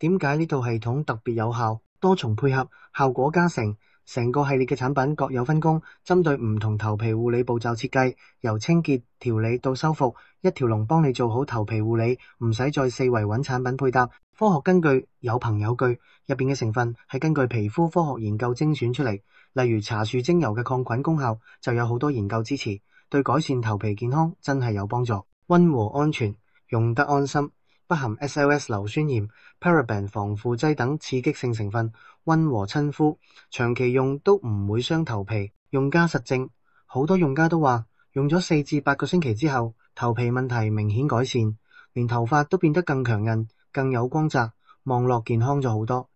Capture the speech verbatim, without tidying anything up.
點解呢套系統特別有效？多重配合，效果加成。成個系列嘅產品各有分工，針對唔同頭皮護理步驟設計，由清潔、調理到修復，一條龍幫你做好頭皮護理，唔使再四圍揾產品配搭。科學根據有憑有據，入邊嘅成分係根據皮膚科學研究精選出嚟。例如茶樹精油嘅抗菌功效就有好多研究支持，對改善頭皮健康真係有幫助。溫和安全，用得安心，不含 S L S 硫酸鹽、paraben 防腐劑等刺激性成分，溫和親膚，長期用都唔會傷頭皮。用家實證，好多用家都話用咗四至八個星期之後，頭皮問題明顯改善，連頭髮都變得更強韌、更有光澤，望落健康咗好多。